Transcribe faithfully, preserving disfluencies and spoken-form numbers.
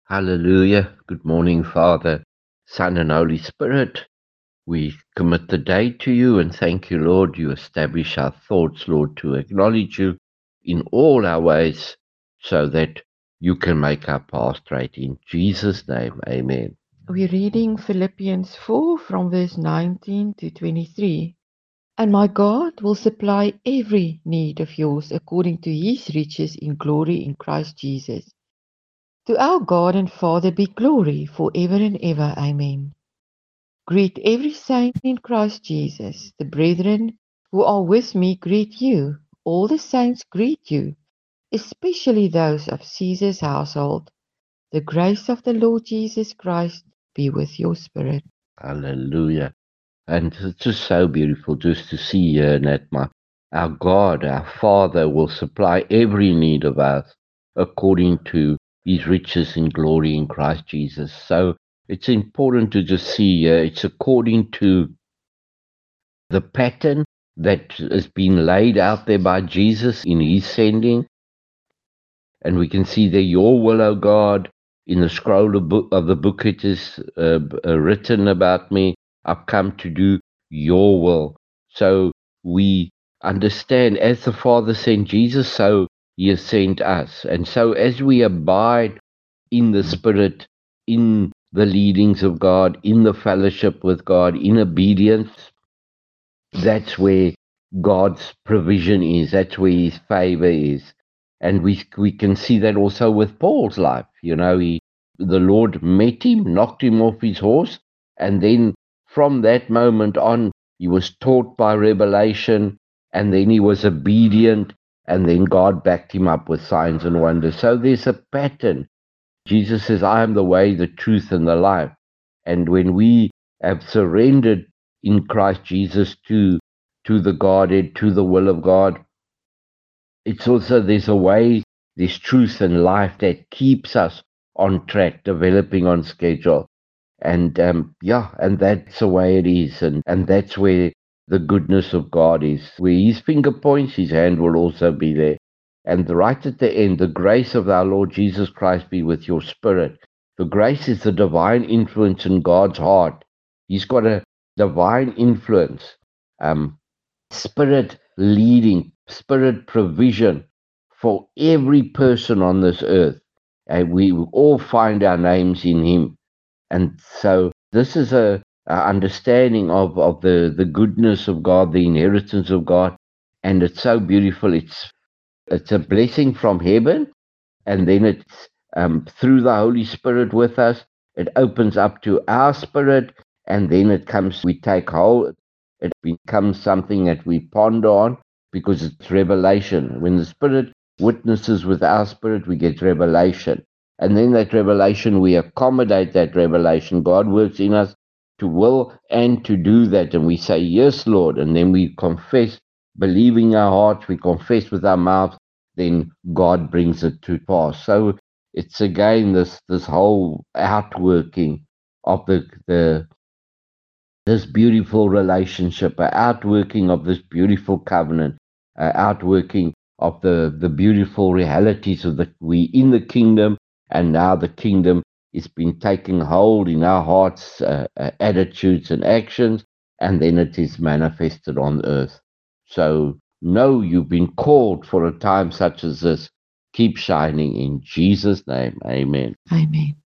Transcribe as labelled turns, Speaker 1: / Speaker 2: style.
Speaker 1: Hallelujah. Good morning, Father, Son, and Holy Spirit. We commit the day to you and thank you, Lord. You establish our thoughts, Lord, to acknowledge you in all our ways so that you can make our path straight. In Jesus' name, amen.
Speaker 2: We're reading Philippians four from verse nineteen to twenty-three. And my God will supply every need of yours according to his riches in glory in Christ Jesus. To our God and Father be glory forever and ever. Amen. Greet every saint in Christ Jesus. The brethren who are with me greet you. All the saints greet you, especially those of Caesar's household. The grace of the Lord Jesus Christ be with your spirit.
Speaker 1: Hallelujah. And it's just so beautiful just to see here that my, our God, our Father, will supply every need of us according to his riches in glory in Christ Jesus. So it's important to just see uh, it's according to the pattern that has been laid out there by Jesus in his sending. And we can see there, your will, O God, in the scroll of, book, of the book it is uh, uh, written about me. I've come to do your will. So we understand as the Father sent Jesus, so he has sent us. And so as we abide in the Spirit, in the leadings of God, in the fellowship with God, in obedience, that's where God's provision is. That's where his favor is. And we we can see that also with Paul's life. You know, he the Lord met him, knocked him off his horse, and then from that moment on, he was taught by revelation, and then he was obedient, and then God backed him up with signs and wonders. So there's a pattern. Jesus says, I am the way, the truth, and the life. And when we have surrendered in Christ Jesus to to the Godhead, to the will of God, it's also there's a way, there's truth and life that keeps us on track, developing on schedule. And um, yeah, and that's the way it is, and and that's where the goodness of God is. Where his finger points, his hand will also be there. And right at the end, the grace of our Lord Jesus Christ be with your spirit. The grace is the divine influence in God's heart. He's got a divine influence, um, spirit leading, spirit provision for every person on this earth. And we all find our names in him. And so this is a, a understanding of, of the, the goodness of God, the inheritance of God. And it's so beautiful. It's it's a blessing from heaven, and then it's um, through the Holy Spirit with us. It opens up to our spirit, and then it comes, we take hold. It becomes something that we ponder on because it's revelation. When the Spirit witnesses with our spirit, we get revelation. And then that revelation, we accommodate that revelation. God works in us to will and to do that. And we say, yes, Lord. And then we confess, believing our hearts, we confess with our mouths, then God brings it to pass. So it's again this this whole outworking of the the this beautiful relationship, an outworking of this beautiful covenant, an outworking of the the beautiful realities of the we in the kingdom, and now the kingdom is been taking hold in our hearts, uh, uh, attitudes and actions, and then it is manifested on earth. So know you've been called for a time such as this. Keep shining in Jesus' name. Amen.
Speaker 2: Amen.